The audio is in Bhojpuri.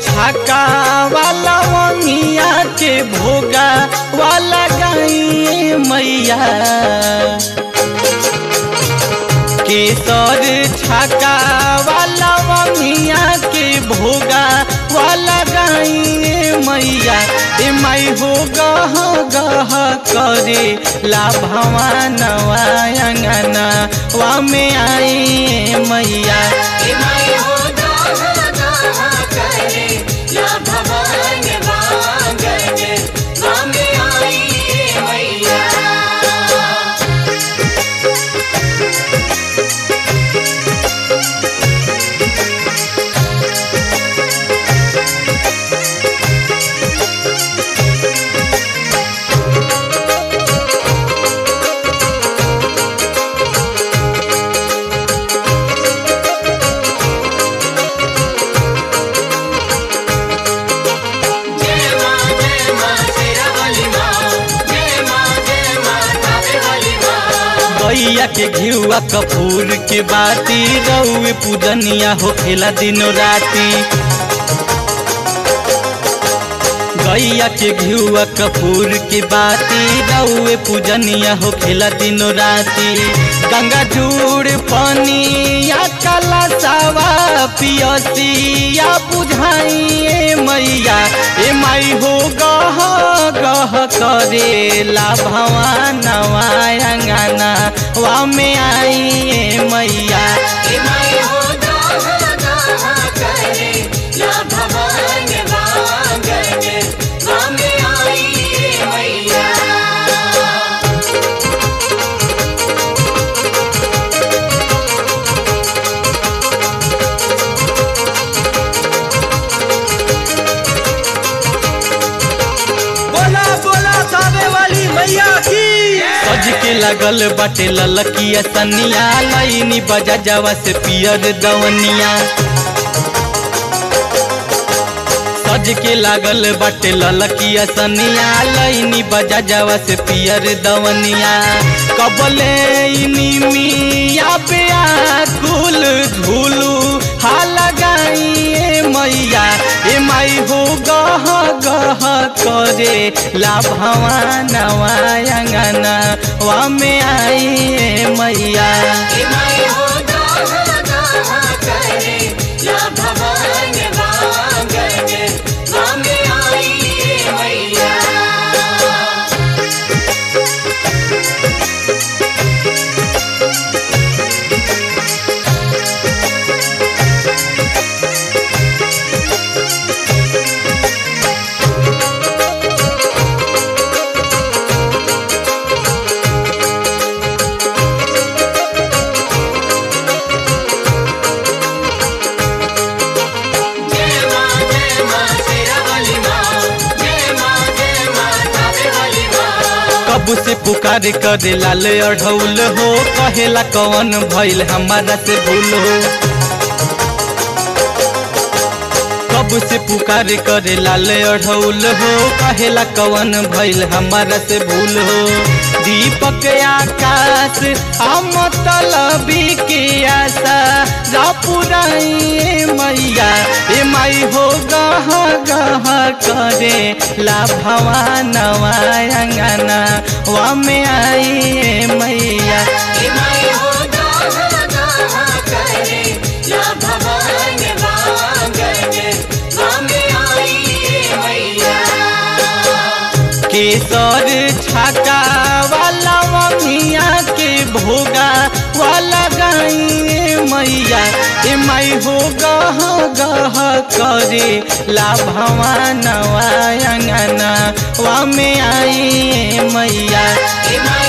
छाका वाला वनिया के भोगा वाला गाई मैया केसर छाका वाला वनिया के भोगा वाला गाई मैया ए माई हो गह गह करे ला भवानवा अंगना वा में आई मैया ए माई हो गह गह करे ला भवानवा अंगना वा में आई मैया। गैया के घिउआ कपूर के बाती रउए पूजनिया होखेला दिनो राती गैया के घिउआ कपूर के बाती रउए पूजनिया होखेला दिनो राती गंगा जूड़ पनिया काला सावा पियसिया बुझाइए मैया ए माई हो गह गह करे ला भवानवा अंगना वा में आई मैया ए माई हो गह गह करे ला भवानवा अंगना वा में आई मैया। सज के लगल बाटे ललकिया सनिया लाइनी बजा जावा से पियर दवनिया सज के लागल बाटे ललकिया सनिया लाइनी बजा जावा से पियर दवनिया कबले मिया बेआकुल झूलू हा लगाई मैया ए माई हो गह गह करे ला भवानवा अंगना वा में आई मैया ए माई हो गह गह करे ला भवानवा अंगना वा में आई मैया। कब से पुकार करे लाल अढ़ौल हो कहेला कौन भइल हमारा से भूल हो कब से पुकार करे लाल अढ़ौल हो कहेला कौन भइल हमारा से भूल हो दीपक आकाश मतलबी के आशा जा पुराई मैया ए माई हो गह गह करे ला भवानवा अंगना वा में आई मैया ए माई हो गह गह करे ला भवानवा अंगना वा में आई मैया। केसर छाका वाला वनिया के भोगा वाला गाई मैया ए माई हो गह गह करे ला भवानवा अंगना वा में आई मैया ए माई